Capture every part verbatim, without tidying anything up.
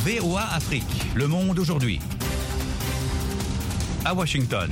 V O A Afrique, le monde aujourd'hui. À Washington.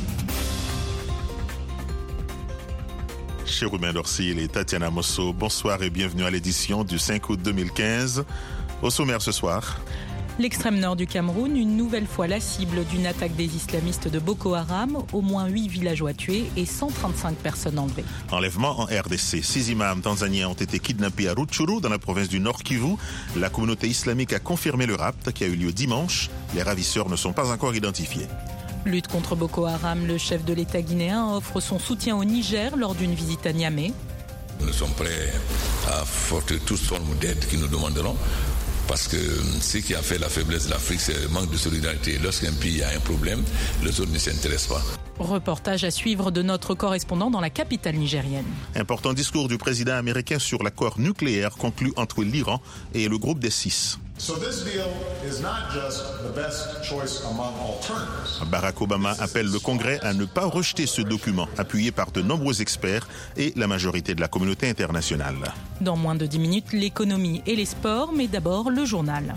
Chez Ruben Dorsil et Tatiana Mosso, bonsoir et bienvenue à l'édition du cinq août deux mille quinze. Au sommaire ce soir. L'extrême nord du Cameroun, une nouvelle fois la cible d'une attaque des islamistes de Boko Haram. Au moins huit villageois tués et cent trente-cinq personnes enlevées. Enlèvement en R D C. Six imams tanzaniens ont été kidnappés à Rutshuru, dans la province du Nord Kivu. La communauté islamique a confirmé le rapt qui a eu lieu dimanche. Les ravisseurs ne sont pas encore identifiés. Lutte contre Boko Haram, le chef de l'État guinéen offre son soutien au Niger lors d'une visite à Niamey. Nous sommes prêts à apporter toute forme d'aide qu'ils nous demanderont. Parce que ce qui a fait la faiblesse de l'Afrique, c'est le manque de solidarité. Lorsqu'un pays a un problème, les autres ne s'intéressent pas. Reportage à suivre de notre correspondant dans la capitale nigérienne. Important discours du président américain sur l'accord nucléaire conclu entre l'Iran et le groupe des six. So this deal is not just the best choice among alternatives. Barack Obama appelle le Congrès à ne pas rejeter ce document, appuyé par de nombreux experts et la majorité de la communauté internationale. Dans moins de dix minutes, l'économie et les sports, mais d'abord le journal.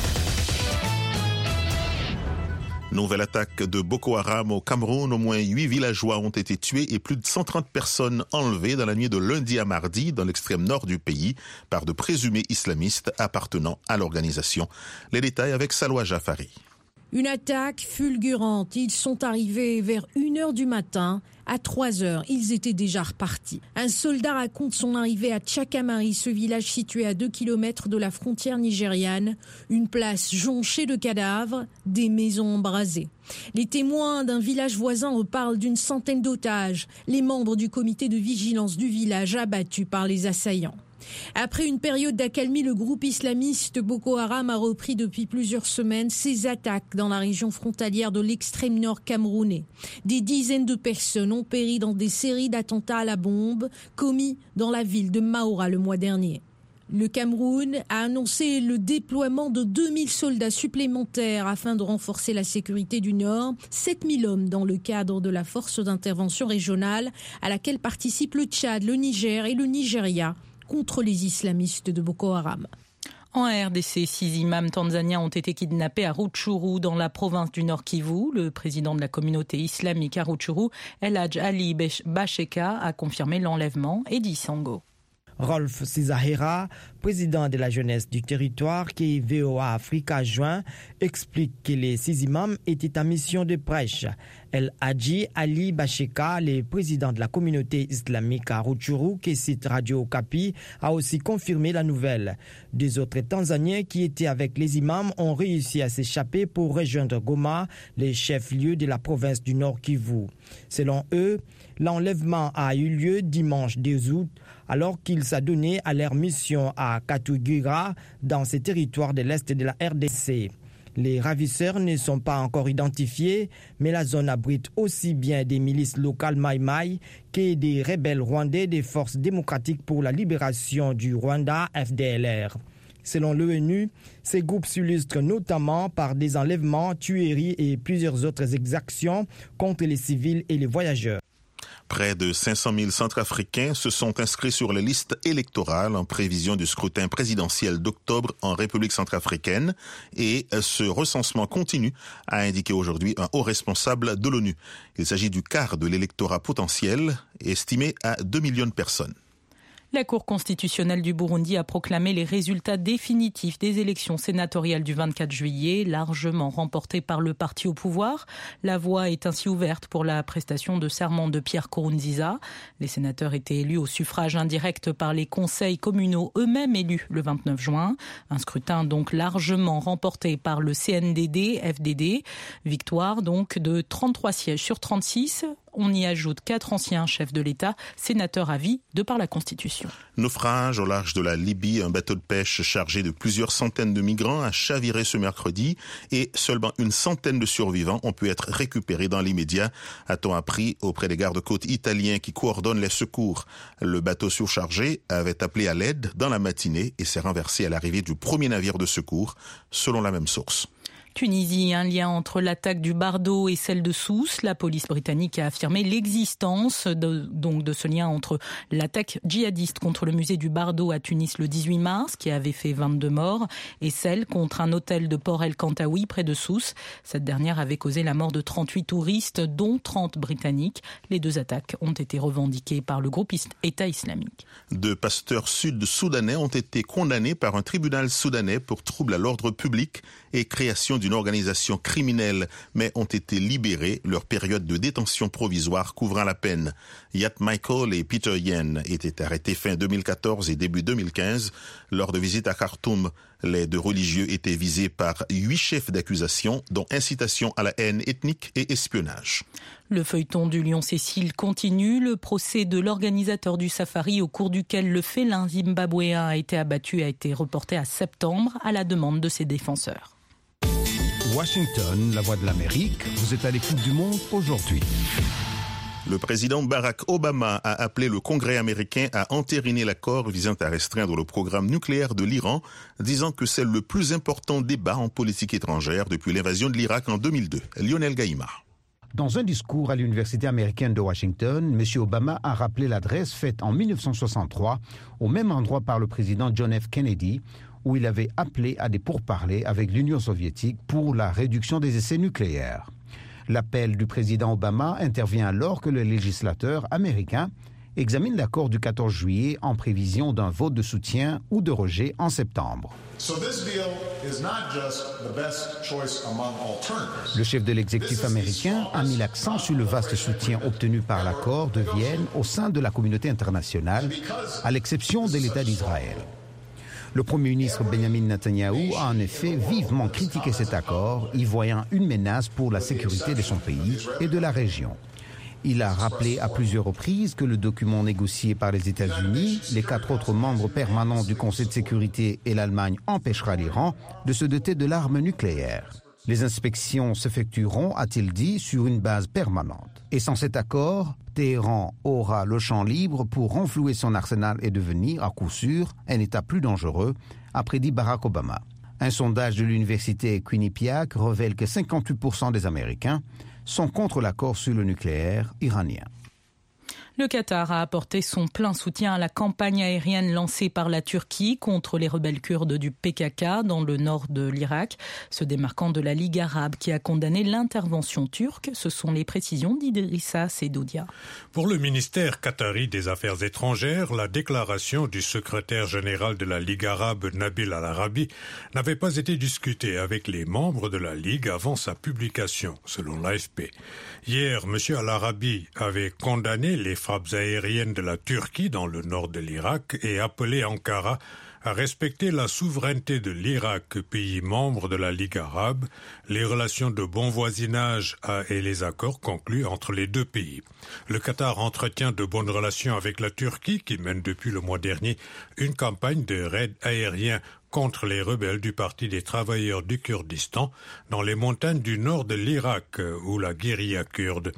Nouvelle attaque de Boko Haram au Cameroun. Au moins huit villageois ont été tués et plus de cent trente personnes enlevées dans la nuit de lundi à mardi dans l'extrême nord du pays par de présumés islamistes appartenant à l'organisation. Les détails avec Salwa Jafari. Une attaque fulgurante. Ils sont arrivés vers une heure du matin. À trois heures, ils étaient déjà repartis. Un soldat raconte son arrivée à Tchakamari, ce village situé à deux kilomètres de la frontière nigériane. Une place jonchée de cadavres, des maisons embrasées. Les témoins d'un village voisin reparlent d'une centaine d'otages, les membres du comité de vigilance du village abattus par les assaillants. Après une période d'accalmie, le groupe islamiste Boko Haram a repris depuis plusieurs semaines ses attaques dans la région frontalière de l'extrême nord camerounais. Des dizaines de personnes ont péri dans des séries d'attentats à la bombe commis dans la ville de Maoura le mois dernier. Le Cameroun a annoncé le déploiement de deux mille soldats supplémentaires afin de renforcer la sécurité du Nord. sept mille hommes dans le cadre de la force d'intervention régionale à laquelle participent le Tchad, le Niger et le Nigeria contre les islamistes de Boko Haram. En R D C, six imams tanzaniens ont été kidnappés à Rutshuru, dans la province du Nord Kivu. Le président de la communauté islamique à Rutshuru, El Hadj Ali Basheka, a confirmé l'enlèvement. Edi Sango. Rolf Sizahera, président de la jeunesse du territoire qui V O A Afrique a joint, explique que les six imams étaient en mission de prêche. El Hadji Ali Basheka, le président de la communauté islamique à Rutshuru, qui cite Radio Okapi, a aussi confirmé la nouvelle. Deux autres Tanzaniens qui étaient avec les imams ont réussi à s'échapper pour rejoindre Goma, le chef-lieu de la province du Nord Kivu. Selon eux, l'enlèvement a eu lieu dimanche deux août, alors qu'ils s'adonnaient à leur mission à Katugira, dans ces territoires de l'Est de la R D C. Les ravisseurs ne sont pas encore identifiés, mais la zone abrite aussi bien des milices locales Maï-Maï que des rebelles rwandais des Forces démocratiques pour la libération du Rwanda, F D L R. Selon l'ONU, ces groupes s'illustrent notamment par des enlèvements, tueries et plusieurs autres exactions contre les civils et les voyageurs. Près de cinq cent mille Centrafricains se sont inscrits sur les listes électorales en prévision du scrutin présidentiel d'octobre en République centrafricaine. Et ce recensement continue, a indiqué aujourd'hui un haut responsable de l'ONU. Il s'agit du quart de l'électorat potentiel, estimé à deux millions de personnes. La Cour constitutionnelle du Burundi a proclamé les résultats définitifs des élections sénatoriales du vingt-quatre juillet, largement remportées par le parti au pouvoir. La voie est ainsi ouverte pour la prestation de serment de Pierre Nkurunziza. Les sénateurs étaient élus au suffrage indirect par les conseils communaux eux-mêmes élus le vingt-neuf juin. Un scrutin donc largement remporté par le C N D D F D D. Victoire donc de trente-trois sièges sur trente-six. On y ajoute quatre anciens chefs de l'État, sénateurs à vie de par la Constitution. Naufrage au large de la Libye, un bateau de pêche chargé de plusieurs centaines de migrants a chaviré ce mercredi et seulement une centaine de survivants ont pu être récupérés dans l'immédiat, a-t-on appris auprès des gardes-côtes italiens qui coordonnent les secours. Le bateau surchargé avait appelé à l'aide dans la matinée et s'est renversé à l'arrivée du premier navire de secours, selon la même source. Tunisie, un lien entre l'attaque du Bardo et celle de Sousse. La police britannique a affirmé l'existence de, donc de ce lien entre l'attaque djihadiste contre le musée du Bardo à Tunis le dix-huit mars, qui avait fait vingt-deux morts, et celle contre un hôtel de Port El Kantaoui près de Sousse. Cette dernière avait causé la mort de trente-huit touristes, dont trente britanniques. Les deux attaques ont été revendiquées par le groupe État islamique. Deux pasteurs sud-soudanais ont été condamnés par un tribunal soudanais pour trouble à l'ordre public et création d'une organisation criminelle, mais ont été libérés, leur période de détention provisoire couvrant la peine. Yat Michael et Peter Yen étaient arrêtés fin deux mille quatorze et début deux mille quinze. Lors de visites à Khartoum, les deux religieux étaient visés par huit chefs d'accusation, dont incitation à la haine ethnique et espionnage. Le feuilleton du Lion Cécile continue. Le procès de l'organisateur du safari, au cours duquel le félin zimbabwéen a été abattu, a été reporté à septembre à la demande de ses défenseurs. Washington, la voix de l'Amérique, vous êtes à l'écoute du monde aujourd'hui. Le président Barack Obama a appelé le Congrès américain à entériner l'accord visant à restreindre le programme nucléaire de l'Iran, disant que c'est le plus important débat en politique étrangère depuis l'invasion de l'Irak en deux mille deux. Lionel Gaïma. Dans un discours à l'Université américaine de Washington, M. Obama a rappelé l'adresse faite en mille neuf cent soixante-trois, au même endroit par le président John F. Kennedy, où il avait appelé à des pourparlers avec l'Union soviétique pour la réduction des essais nucléaires. L'appel du président Obama intervient alors que le législateur américain examine l'accord du quatorze juillet en prévision d'un vote de soutien ou de rejet en septembre. Le chef de l'exécutif américain a mis l'accent sur le vaste soutien obtenu par l'accord de Vienne au sein de la communauté internationale, à l'exception de l'État d'Israël. Le Premier ministre Benjamin Netanyahou a en effet vivement critiqué cet accord, y voyant une menace pour la sécurité de son pays et de la région. Il a rappelé à plusieurs reprises que le document négocié par les États-Unis, les quatre autres membres permanents du Conseil de sécurité et l'Allemagne empêchera l'Iran de se doter de l'arme nucléaire. Les inspections s'effectueront, a-t-il dit, sur une base permanente. Et sans cet accord, Téhéran aura le champ libre pour renflouer son arsenal et devenir, à coup sûr, un État plus dangereux, a prédit Barack Obama. Un sondage de l'université Quinnipiac révèle que cinquante-huit pour cent des Américains sont contre l'accord sur le nucléaire iranien. Le Qatar a apporté son plein soutien à la campagne aérienne lancée par la Turquie contre les rebelles kurdes du P K K dans le nord de l'Irak, se démarquant de la Ligue arabe qui a condamné l'intervention turque. Ce sont les précisions d'Idrissa Sedoudia. Pour le ministère qatari des Affaires étrangères, la déclaration du secrétaire général de la Ligue arabe, Nabil Al-Arabi, n'avait pas été discutée avec les membres de la Ligue avant sa publication, selon l'A F P. Hier, M. Al-Arabi avait condamné les frappes aériennes de la Turquie dans le nord de l'Irak et appelé Ankara à respecter la souveraineté de l'Irak, pays membre de la Ligue arabe, les relations de bon voisinage et les accords conclus entre les deux pays. Le Qatar entretient de bonnes relations avec la Turquie, qui mène depuis le mois dernier une campagne de raids aériens contre les rebelles du Parti des travailleurs du Kurdistan dans les montagnes du nord de l'Irak, où la guérilla kurde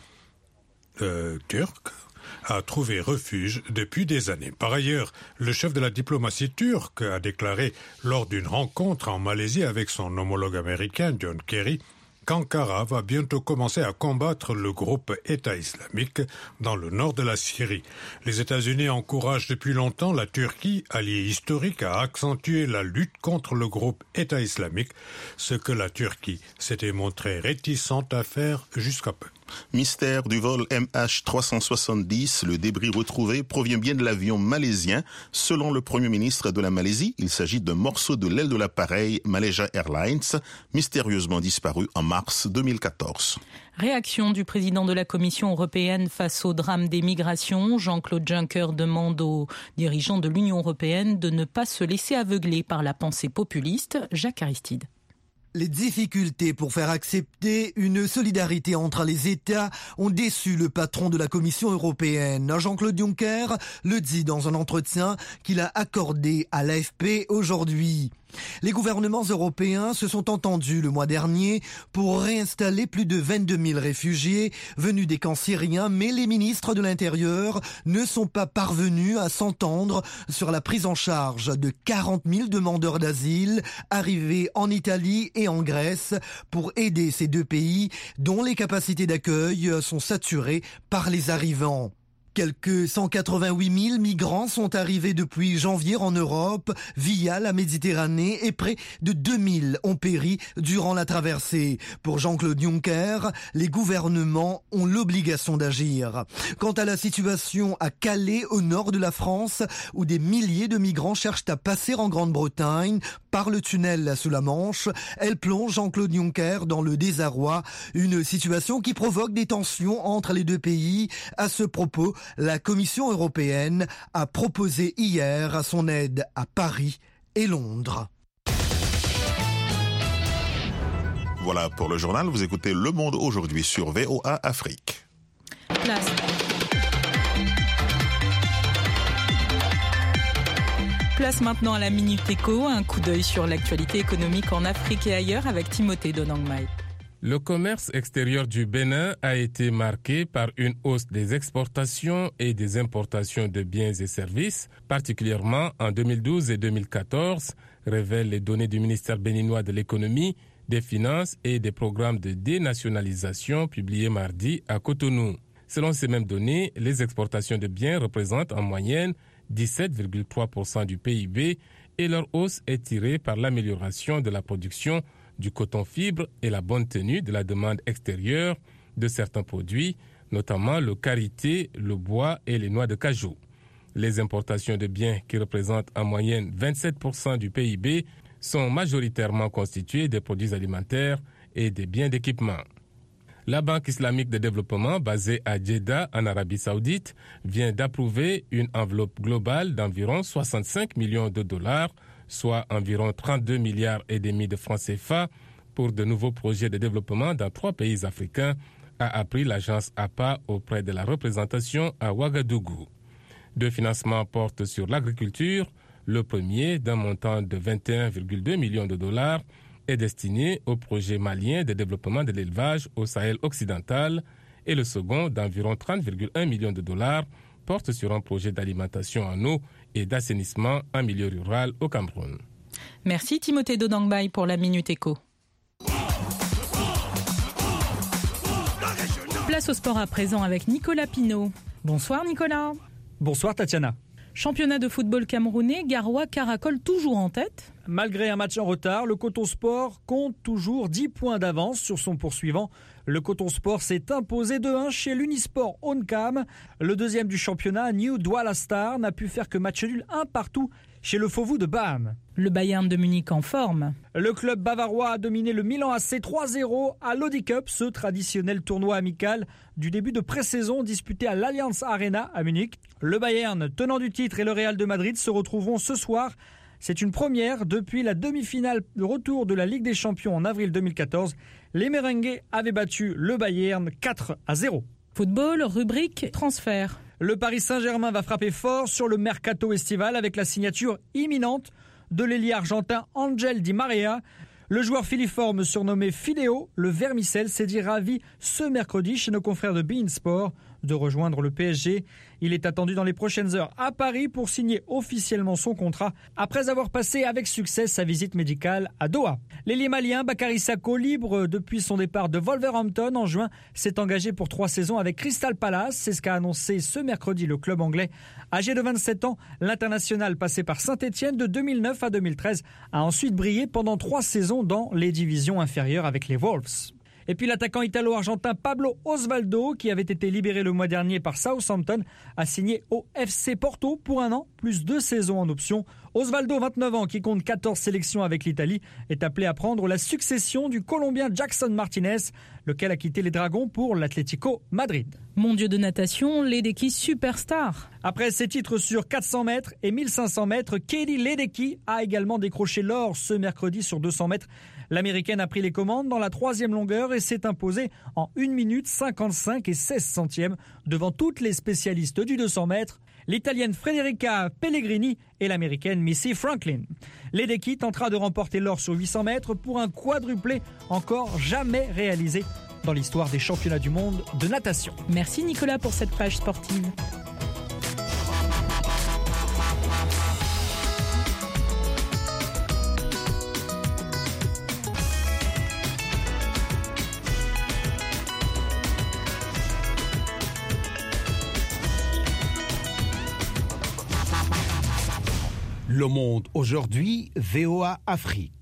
euh, turque a trouvé refuge depuis des années. Par ailleurs, le chef de la diplomatie turque a déclaré lors d'une rencontre en Malaisie avec son homologue américain John Kerry qu'Ankara va bientôt commencer à combattre le groupe État islamique dans le nord de la Syrie. Les États-Unis encouragent depuis longtemps la Turquie, alliée historique, à accentuer la lutte contre le groupe État islamique, ce que la Turquie s'était montrée réticente à faire jusqu'à peu. Mystère du vol M H trois cent soixante-dix, le débris retrouvé provient bien de l'avion malaisien. Selon le Premier ministre de la Malaisie, il s'agit d'un morceau de l'aile de l'appareil Malaysia Airlines, mystérieusement disparu en mars deux mille quatorze. Réaction du président de la Commission européenne face au drame des migrations. Jean-Claude Juncker demande aux dirigeants de l'Union européenne de ne pas se laisser aveugler par la pensée populiste. Jacques Aristide. Les difficultés pour faire accepter une solidarité entre les États ont déçu le patron de la Commission européenne. Jean-Claude Juncker le dit dans un entretien qu'il a accordé à l'A F P aujourd'hui. Les gouvernements européens se sont entendus le mois dernier pour réinstaller plus de vingt-deux mille réfugiés venus des camps syriens, mais les ministres de l'Intérieur ne sont pas parvenus à s'entendre sur la prise en charge de quarante mille demandeurs d'asile arrivés en Italie et en Grèce pour aider ces deux pays dont les capacités d'accueil sont saturées par les arrivants. Quelques cent quatre-vingt-huit mille migrants sont arrivés depuis janvier en Europe via la Méditerranée et près de deux mille ont péri durant la traversée. Pour Jean-Claude Juncker, les gouvernements ont l'obligation d'agir. Quant à la situation à Calais, au nord de la France, où des milliers de migrants cherchent à passer en Grande-Bretagne par le tunnel sous la Manche, elle plonge Jean-Claude Juncker dans le désarroi, une situation qui provoque des tensions entre les deux pays. À ce propos, la Commission européenne a proposé hier son aide à Paris et Londres. Voilà pour le journal. Vous écoutez Le Monde aujourd'hui sur V O A Afrique. Place. Place maintenant à la Minute Éco, un coup d'œil sur l'actualité économique en Afrique et ailleurs avec Timothée Donangmai. Le commerce extérieur du Bénin a été marqué par une hausse des exportations et des importations de biens et services, particulièrement en deux mille douze et deux mille quatorze, révèlent les données du ministère béninois de l'économie, des finances et des programmes de dénationalisation publiés mardi à Cotonou. Selon ces mêmes données, les exportations de biens représentent en moyenne dix-sept virgule trois pour cent du P I B et leur hausse est tirée par l'amélioration de la production du coton-fibre et la bonne tenue de la demande extérieure de certains produits, notamment le karité, le bois et les noix de cajou. Les importations de biens qui représentent en moyenne vingt-sept pour cent du P I B sont majoritairement constituées des produits alimentaires et des biens d'équipement. La Banque islamique de développement, basée à Jeddah, en Arabie saoudite, vient d'approuver une enveloppe globale d'environ soixante-cinq millions de dollars, soit environ trente-deux milliards et demi de francs C F A, pour de nouveaux projets de développement dans trois pays africains, a appris l'agence A P A auprès de la représentation à Ouagadougou. Deux financements portent sur l'agriculture. Le premier, d'un montant de vingt et un virgule deux millions de dollars, est destiné au projet malien de développement de l'élevage au Sahel occidental, et le second, d'environ trente virgule un millions de dollars, porte sur un projet d'alimentation en eau et d'assainissement en milieu rural au Cameroun. Merci Timothée Donangmai pour la Minute Éco. Place au sport à présent avec Nicolas Pinault. Bonsoir Nicolas. Bonsoir Tatiana. Championnat de football camerounais, Garoua caracole toujours en tête. Malgré un match en retard, le Coton Sport compte toujours dix points d'avance sur son poursuivant. Le Coton Sport s'est imposé deux un chez l'Unisport Oncam. Le deuxième du championnat, New Douala Star, n'a pu faire que match nul un partout chez le Fauvu de Bâme. Le Bayern de Munich en forme. Le club bavarois a dominé le Milan A C trois zéro à l'Audi Cup, ce traditionnel tournoi amical du début de pré-saison disputé à l'Allianz Arena à Munich. Le Bayern, tenant du titre, et le Real de Madrid se retrouveront ce soir. C'est une première depuis la demi-finale de retour de la Ligue des Champions en avril deux mille quatorze. Les Merengues avaient battu le Bayern quatre à zéro. Football, rubrique transfert. Le Paris Saint-Germain va frapper fort sur le mercato estival avec la signature imminente de l'ailier argentin Angel Di Maria. Le joueur filiforme surnommé Fideo, le vermicelle, s'est dit ravi ce mercredi chez nos confrères de beIN Sport de rejoindre le P S G. Il est attendu dans les prochaines heures à Paris pour signer officiellement son contrat après avoir passé avec succès sa visite médicale à Doha. L'ailier malien Bakary Sako, libre depuis son départ de Wolverhampton en juin, s'est engagé pour trois saisons avec Crystal Palace. C'est ce qu'a annoncé ce mercredi le club anglais. Âgé de vingt-sept ans, l'international passé par Saint-Etienne de deux mille neuf à deux mille treize a ensuite brillé pendant trois saisons dans les divisions inférieures avec les Wolves. Et puis l'attaquant italo-argentin Pablo Osvaldo, qui avait été libéré le mois dernier par Southampton, a signé au F C Porto pour un an, plus deux saisons en option. Osvaldo, vingt-neuf ans, qui compte quatorze sélections avec l'Italie, est appelé à prendre la succession du Colombien Jackson Martinez, lequel a quitté les Dragons pour l'Atlético Madrid. Mon dieu de natation, Ledecky superstar. Après ses titres sur quatre cents mètres et mille cinq cents mètres, Katie Ledecky a également décroché l'or ce mercredi sur deux cents mètres. L'Américaine a pris les commandes dans la troisième longueur et s'est imposée en une minute cinquante-cinq et seize centièmes devant toutes les spécialistes du deux cents mètres. l'Italienne Federica Pellegrini et l'Américaine Missy Franklin. Ledecky tentera de remporter l'or sur huit cents mètres pour un quadruplé encore jamais réalisé dans l'histoire des championnats du monde de natation. Merci Nicolas pour cette page sportive. Le Monde aujourd'hui, V O A Afrique.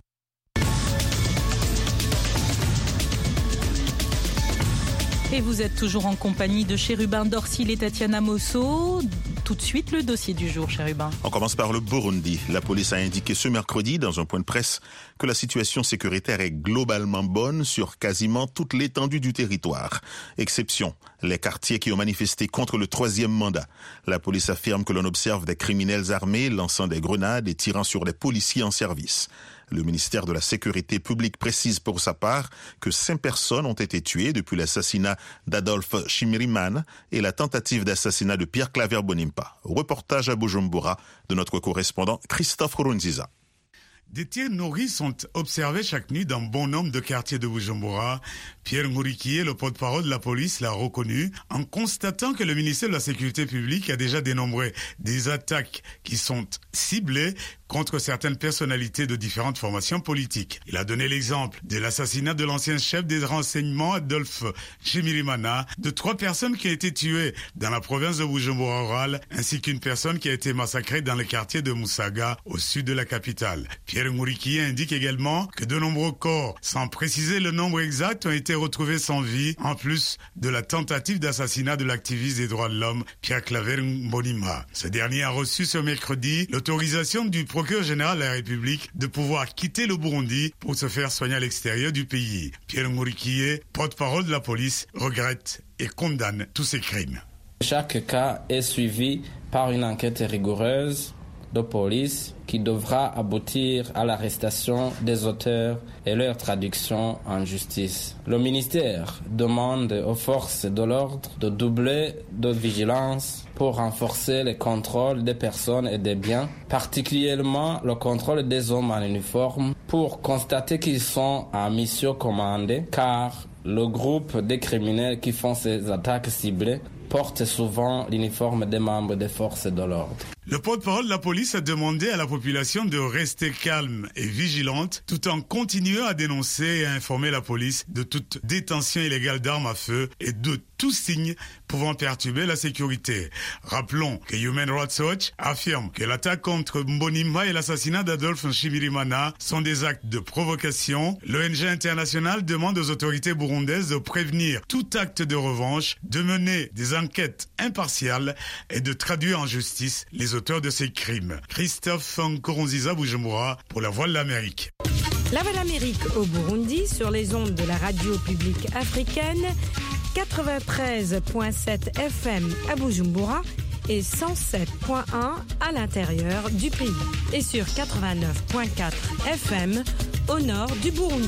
Et vous êtes toujours en compagnie de Chérubin Dorsil et Tatiana Mosso. Tout de suite, le dossier du jour, Chérubin. On commence par le Burundi. La police a indiqué ce mercredi, dans un point de presse, que la situation sécuritaire est globalement bonne sur quasiment toute l'étendue du territoire. Exception, les quartiers qui ont manifesté contre le troisième mandat. La police affirme que l'on observe des criminels armés lançant des grenades et tirant sur des policiers en service. Le ministère de la Sécurité publique précise pour sa part que cinq personnes ont été tuées depuis l'assassinat d'Adolphe Chimirimana et la tentative d'assassinat de Pierre Claver Bonimpa. Reportage à Bujumbura de notre correspondant Christophe Runziza. Des tirs nourris sont observés chaque nuit dans bon nombre de quartiers de Bujumbura. Pierre Ngurikié, le porte-parole de la police, l'a reconnu en constatant que le ministère de la Sécurité publique a déjà dénombré des attaques qui sont ciblées contre certaines personnalités de différentes formations politiques. Il a donné l'exemple de l'assassinat de l'ancien chef des renseignements Adolphe Chimirimana, de trois personnes qui ont été tuées dans la province de Bujumbura rurale, ainsi qu'une personne qui a été massacrée dans le quartier de Musaga, au sud de la capitale. Pierre Ngurikié indique également que de nombreux corps, sans préciser le nombre exact, ont été retrouvés sans vie, en plus de la tentative d'assassinat de l'activiste des droits de l'homme Pierre Claver Mbonimpa. Ce dernier a reçu ce mercredi l'autorisation du procureur général de la République de pouvoir quitter le Burundi pour se faire soigner à l'extérieur du pays. Pierre Ngurikié, porte-parole de la police, regrette et condamne tous ces crimes. Chaque cas est suivi par une enquête rigoureuse de police qui devra aboutir à l'arrestation des auteurs et leur traduction en justice. Le ministère demande aux forces de l'ordre de doubler de vigilance pour renforcer le contrôle des personnes et des biens, particulièrement le contrôle des hommes en uniforme, pour constater qu'ils sont en mission commandée, car le groupe des criminels qui font ces attaques ciblées porte souvent l'uniforme des membres des forces de l'ordre. Le porte-parole de la police a demandé à la population de rester calme et vigilante tout en continuant à dénoncer et à informer la police de toute détention illégale d'armes à feu et de tout signe pouvant perturber la sécurité. Rappelons que Human Rights Watch affirme que l'attaque contre Mbonimpa et l'assassinat d'Adolphe Chimirimana sont des actes de provocation. L'O N G internationale demande aux autorités burundaises de prévenir tout acte de revanche, de mener des enquêtes impartiales et de traduire en justice les auteurs de ces crimes. Christophe Nkurunziza, Bujumbura, pour la Voix de l'Amérique. La Voix de l'Amérique au Burundi, sur les ondes de la radio publique africaine, quatre-vingt-treize virgule sept F M à Bujumbura et cent sept virgule un à l'intérieur du pays. Et sur quatre-vingt-neuf virgule quatre F M au nord du Burundi.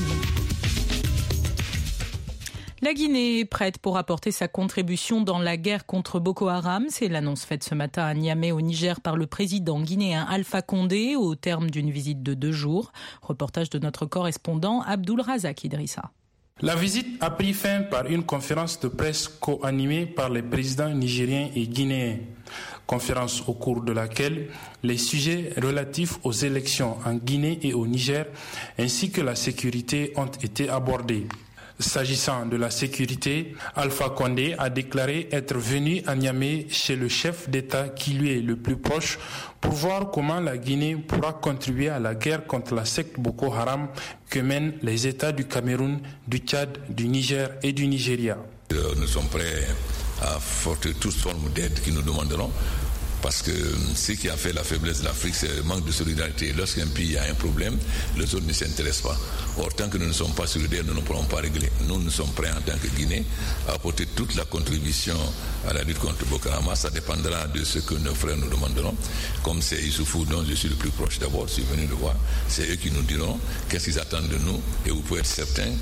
La Guinée est prête pour apporter sa contribution dans la guerre contre Boko Haram. C'est l'annonce faite ce matin à Niamey au Niger par le président guinéen Alpha Condé au terme d'une visite de deux jours. Reportage de notre correspondant Abdul Razak Idrissa. La visite a pris fin par une conférence de presse co-animée par les présidents nigériens et guinéens. Conférence au cours de laquelle les sujets relatifs aux élections en Guinée et au Niger ainsi que la sécurité ont été abordés. S'agissant de la sécurité, Alpha Condé a déclaré être venu à Niamey chez le chef d'État qui lui est le plus proche pour voir comment la Guinée pourra contribuer à la guerre contre la secte Boko Haram que mènent les États du Cameroun, du Tchad, du Niger et du Nigeria. Nous sommes prêts à apporter toute forme d'aide qu'ils nous demanderont. Parce que ce qui a fait la faiblesse de l'Afrique, c'est le manque de solidarité. Lorsqu'un pays a un problème, les autres ne s'intéressent pas. Or, tant que nous ne sommes pas solidaires, nous ne pourrons pas régler. Nous, nous sommes prêts en tant que Guinée à apporter toute la contribution à la lutte contre Boko Haram. Ça dépendra de ce que nos frères nous demanderont. Comme c'est Issoufou dont je suis le plus proche d'abord, je suis venu le voir. C'est eux qui nous diront qu'est-ce qu'ils attendent de nous. Et vous pouvez être certain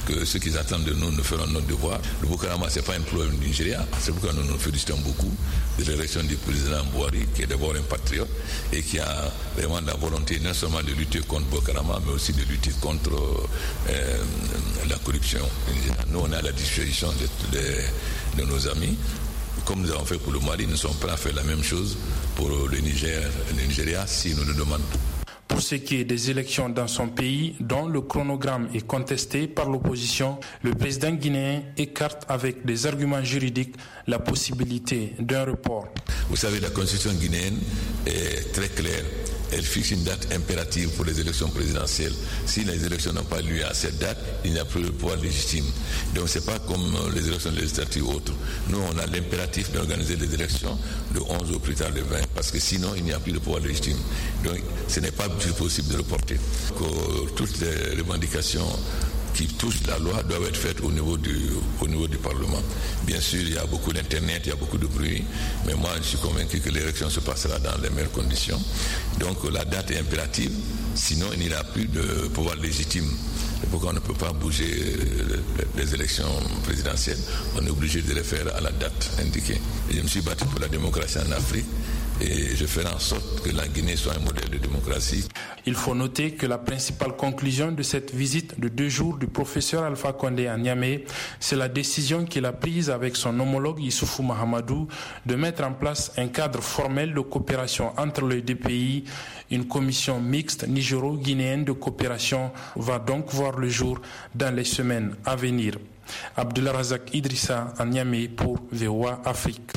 que ce qu'ils attendent de nous, nous ferons notre devoir. Le Bokarama, ce n'est pas un problème du Nigeria. C'est pourquoi nous nous félicitons beaucoup de l'élection du président Buhari, qui est d'abord un patriote et qui a vraiment la volonté non seulement de lutter contre Bokarama, mais aussi de lutter contre euh, la corruption. Nous, on est à la disposition de, de, de nos amis. Comme nous avons fait pour le Mali, nous sommes prêts à faire la même chose pour le Niger, le Nigeria, si nous le demandons. Pour ce qui est des élections dans son pays, dont le chronogramme est contesté par l'opposition, le président guinéen écarte avec des arguments juridiques la possibilité d'un report. Vous savez, la constitution guinéenne est très claire. Elle fixe une date impérative pour les élections présidentielles. Si les élections n'ont pas lieu à cette date, il n'y a plus de pouvoir légitime. Donc ce n'est pas comme les élections législatives ou autres. Nous, on a l'impératif d'organiser les élections le onze ou plus tard le vingt, parce que sinon, il n'y a plus de pouvoir légitime. Donc ce n'est pas possible de reporter. Que toutes les revendications qui touchent la loi doivent être faites au niveau du, au niveau du Parlement. Bien sûr, il y a beaucoup d'Internet, il y a beaucoup de bruit, mais moi, je suis convaincu que l'élection se passera dans les meilleures conditions. Donc, la date est impérative, sinon il n'y aura plus de pouvoir légitime. C'est pourquoi on ne peut pas bouger les élections présidentielles. On est obligé de les faire à la date indiquée. Et je me suis battu pour la démocratie en Afrique. Et je ferai en sorte que la Guinée soit un modèle de démocratie. Il faut noter que la principale conclusion de cette visite de deux jours du professeur Alpha Condé à Niamey, c'est la décision qu'il a prise avec son homologue Issoufou Mahamadou de mettre en place un cadre formel de coopération entre les deux pays. Une commission mixte nigéro-guinéenne de coopération va donc voir le jour dans les semaines à venir. Abdullah Razak Idrissa à Niamey pour V O A Afrique.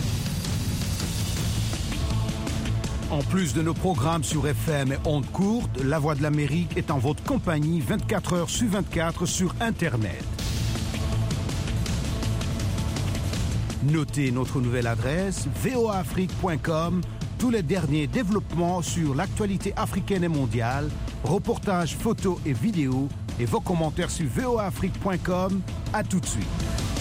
En plus de nos programmes sur F M et ondes courtes, La Voix de l'Amérique est en votre compagnie vingt-quatre heures sur vingt-quatre sur Internet. Notez notre nouvelle adresse v o a afrique point com, tous les derniers développements sur l'actualité africaine et mondiale, reportages, photos et vidéos, et vos commentaires sur v o a afrique point com. À tout de suite.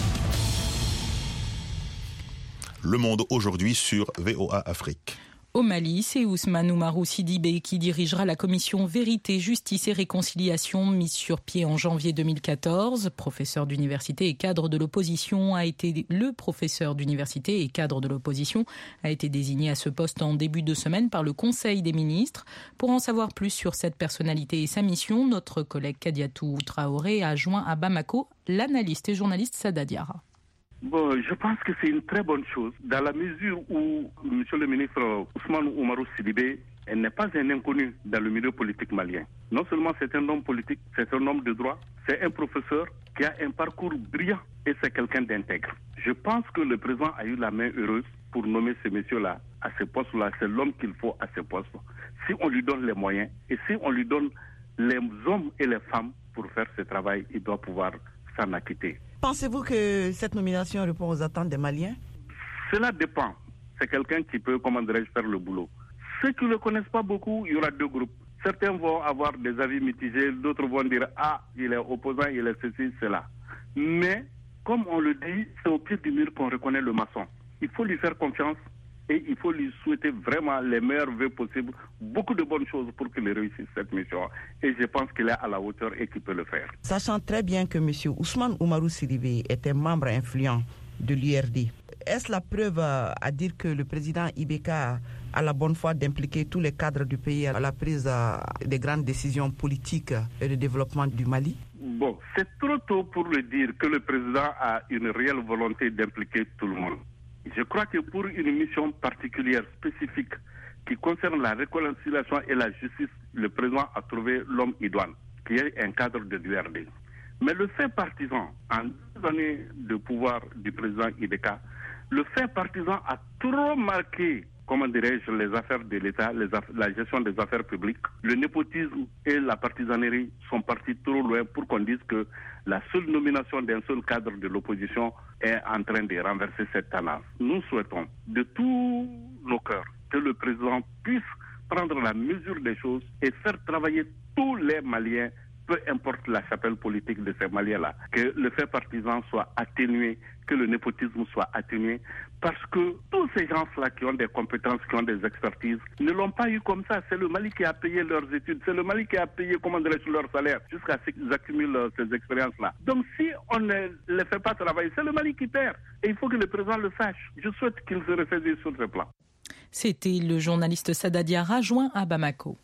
Le Monde aujourd'hui sur V O A Afrique. Au Mali, c'est Ousmane Oumarou Sidibé qui dirigera la commission Vérité, Justice et Réconciliation mise sur pied en janvier deux mille quatorze. Professeur d'université et cadre de l'opposition a été le professeur d'université et cadre de l'opposition a été désigné à ce poste en début de semaine par le Conseil des ministres. Pour en savoir plus sur cette personnalité et sa mission, notre collègue Kadiatou Traoré a joint à Bamako l'analyste et journaliste Sada Diarra. Bon, je pense que c'est une très bonne chose, dans la mesure où Monsieur le ministre Ousmane Oumarou Sidibé n'est pas un inconnu dans le milieu politique malien. Non seulement c'est un homme politique, c'est un homme de droit, c'est un professeur qui a un parcours brillant et c'est quelqu'un d'intègre. Je pense que le président a eu la main heureuse pour nommer ce monsieur-là à ce poste-là. C'est l'homme qu'il faut à ce poste. Si on lui donne les moyens et si on lui donne les hommes et les femmes pour faire ce travail, il doit pouvoir s'en acquitter. Pensez-vous que cette nomination répond aux attentes des Maliens? Cela dépend. C'est quelqu'un qui peut, comment dirais-je, faire le boulot. Ceux qui ne le connaissent pas beaucoup, il y aura deux groupes. Certains vont avoir des avis mitigés, d'autres vont dire « Ah, il est opposant, il est ceci, cela ». Mais, comme on le dit, c'est au pied du mur qu'on reconnaît le maçon. Il faut lui faire confiance et il faut lui souhaiter vraiment les meilleurs vœux possibles, beaucoup de bonnes choses pour qu'il réussisse cette mission. Et je pense qu'il est à la hauteur et qu'il peut le faire. Sachant très bien que M. Ousmane Oumarou Sidibé est un membre influent de l'U R D, est-ce la preuve à dire que le président Ibeka a la bonne foi d'impliquer tous les cadres du pays à la prise des grandes décisions politiques et de développement du Mali? Bon, c'est trop tôt pour le dire que le président a une réelle volonté d'impliquer tout le monde. Je crois que pour une mission particulière, spécifique, qui concerne la réconciliation et la justice, le président a trouvé l'homme idoine, qui est un cadre de l'U R D. Mais le fait partisan, en deux années de pouvoir du président Ibeka, le fait partisan a trop marqué, comment dirais-je, les affaires de l'État, les aff- la gestion des affaires publiques. Le népotisme et la partisanerie sont partis trop loin pour qu'on dise que la seule nomination d'un seul cadre de l'opposition est en train de renverser cette tendance. Nous souhaitons de tous nos cœurs que le président puisse prendre la mesure des choses et faire travailler tous les Maliens peu importe la chapelle politique de ces Maliens-là, que le fait partisan soit atténué, que le népotisme soit atténué, parce que tous ces gens-là qui ont des compétences, qui ont des expertises, ne l'ont pas eu comme ça. C'est le Mali qui a payé leurs études, c'est le Mali qui a payé, comment dirais-je, leur salaire, jusqu'à ce qu'ils accumulent ces expériences-là. Donc si on ne les fait pas travailler, c'est le Mali qui perd. Et il faut que le président le sache. Je souhaite qu'il se ressaisisse sur ce plan. C'était le journaliste Sada Diarra, joint à Bamako.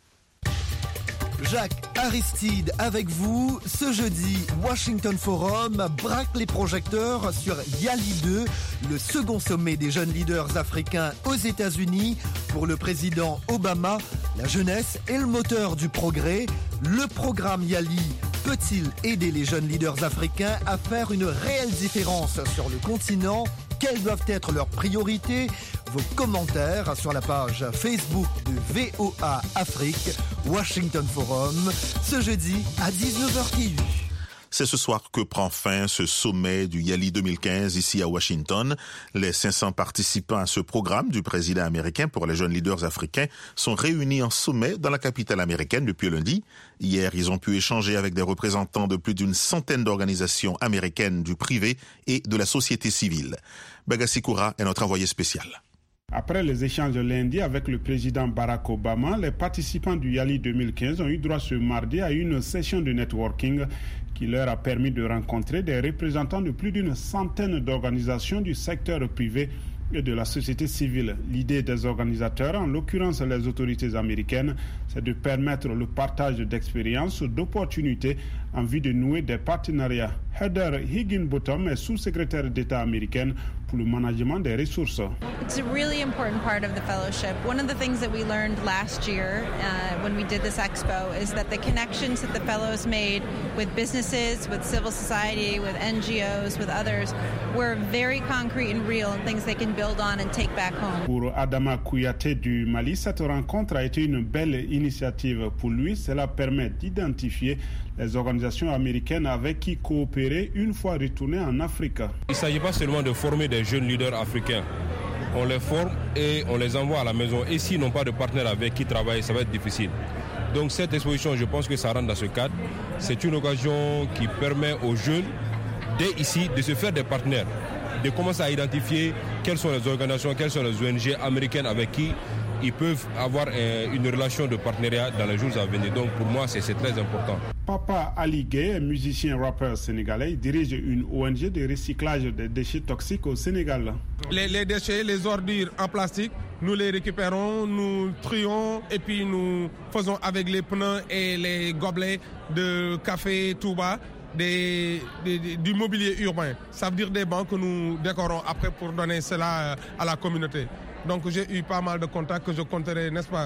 Jacques Aristide avec vous. Ce jeudi, Washington Forum braque les projecteurs sur Yali deux, le second sommet des jeunes leaders africains aux États-Unis. Pour le président Obama, la jeunesse est le moteur du progrès. Le programme Yali peut-il aider les jeunes leaders africains à faire une réelle différence sur le continent ? Quelles doivent être leurs priorités ? Vos commentaires sur la page Facebook de V O A Afrique, Washington Forum, ce jeudi à dix-neuf heures T U. C'est ce soir que prend fin ce sommet du Yali deux mille quinze ici à Washington. Les cinq cents participants à ce programme du président américain pour les jeunes leaders africains sont réunis en sommet dans la capitale américaine depuis lundi. Hier, ils ont pu échanger avec des représentants de plus d'une centaine d'organisations américaines du privé et de la société civile. Bagassi Koura est notre envoyé spécial. Après les échanges de lundi avec le président Barack Obama, les participants du Yali deux mille quinze ont eu droit ce mardi à une session de networking qui leur a permis de rencontrer des représentants de plus d'une centaine d'organisations du secteur privé et de la société civile. L'idée des organisateurs, en l'occurrence les autorités américaines, c'est de permettre le partage d'expériences, d'opportunités en vue de nouer des partenariats. Heather Higginbottom est sous-secrétaire d'État américaine pour le management des ressources. It's a really important part of the fellowship. One of the things that we learned last year uh, when we did this expo is that the connections that the fellows made with businesses, with civil society, with N G Os, with others were very concrete and real and things they can build on and take back home. Pour Adama Kouyaté du Mali, cette rencontre a été une belle initiative. Pour lui, cela permet d'identifier les organisations américaines avec qui coopérer une fois retourné en Afrique. Il ne s'agit pas seulement de former des jeunes leaders africains. On les forme et on les envoie à la maison. Et s'ils n'ont pas de partenaires avec qui travailler, ça va être difficile. Donc cette exposition, je pense que ça rentre dans ce cadre. C'est une occasion qui permet aux jeunes, dès ici, de se faire des partenaires, de commencer à identifier quelles sont les organisations, quelles sont les O N G américaines avec qui ils peuvent avoir euh, une relation de partenariat dans les jours à venir. Donc pour moi, c'est, c'est très important. Papa Ali Gueye, musicien rappeur sénégalais, dirige une O N G de recyclage des déchets toxiques au Sénégal. Les, les déchets, les ordures en plastique, nous les récupérons, nous trions et puis nous faisons avec les pneus et les gobelets de café Touba des, des, des, du mobilier urbain. Ça veut dire des bancs que nous décorons après pour donner cela à la communauté. Donc j'ai eu pas mal de contacts que je compterai, n'est-ce pas,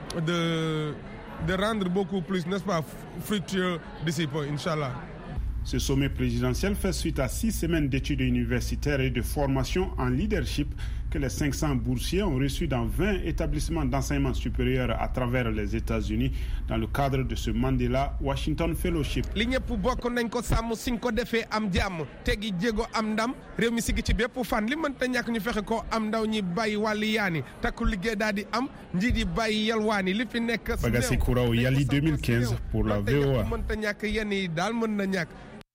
de, de rendre beaucoup plus, n'est-ce pas, fructueux d'ici peu, Inch'Allah. Ce sommet présidentiel fait suite à six semaines d'études universitaires et de formation en leadership que les cinq cents boursiers ont reçus dans vingt établissements d'enseignement supérieur à travers les États-Unis dans le cadre de ce Mandela Washington Fellowship. li ñëpp bokk nañ ko sàmm suñ ko defee am jàmm tegi jéego am ndam réew mi sigi ci bépp fan li mënta ñàkk ñu fexe ko am ndaw ñi bàyyi wàlli yaani takku liggéey daal di am njiit yi bàyyi yalwaani li fi nekk. Bagassi Koura au Yali deux mille quinze pour la V O A. mënta ñàkk yenn yi daal mën na ñàkk.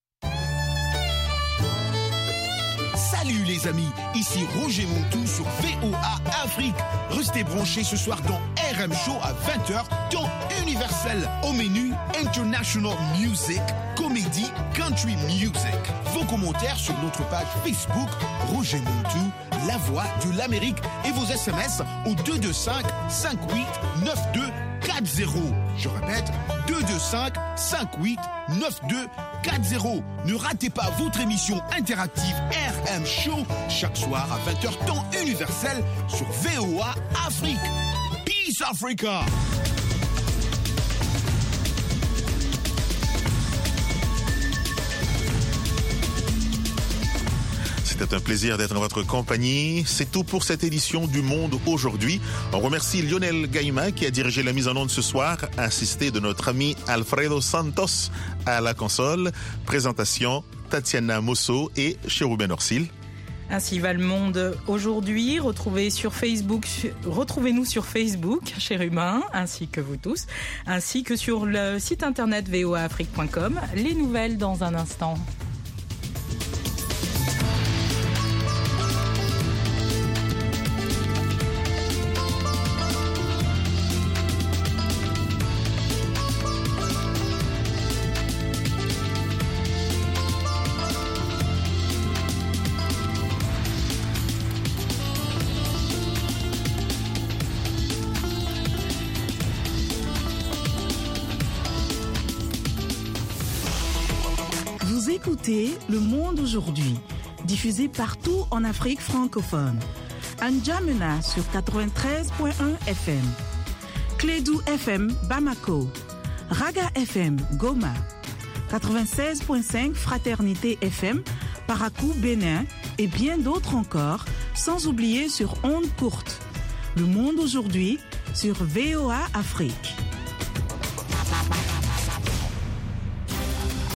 Salut les amis, ici Roger Montou sur V O A Afrique. Restez branchés ce soir dans R M Show à vingt heures, temps universel. Au menu, International Music, comédie, country music. Vos commentaires sur notre page Facebook, Roger Montou, la voix de l'Amérique. Et vos S M S au deux deux cinq, cinq huit neuf deux quatre zéro. Je répète, deux deux cinq, cinq huit neuf deux quatre zéro. Ne ratez pas votre émission interactive R M Show chaque soir à vingt heures temps universel sur V O A Afrique. Peace Africa! C'était un plaisir d'être dans votre compagnie. C'est tout pour cette édition du Monde aujourd'hui. On remercie Lionel Gaïma qui a dirigé la mise en onde ce soir, assisté de notre ami Alfredo Santos à la console. Présentation Tatiana Mosso et Chérubin Orsil. Ainsi va le monde aujourd'hui. Retrouvez sur Facebook, retrouvez-nous sur Facebook, chers humains, ainsi que vous tous, ainsi que sur le site internet v o a afrique point com. Les nouvelles dans un instant. Écoutez Le Monde aujourd'hui, diffusé partout en Afrique francophone. N'Djamena sur quatre-vingt-treize point un F M, Clédou F M Bamako, Raga F M Goma, quatre-vingt-seize point cinq Fraternité F M Parakou Bénin et bien d'autres encore, sans oublier sur ondes courtes. Le Monde aujourd'hui sur V O A Afrique.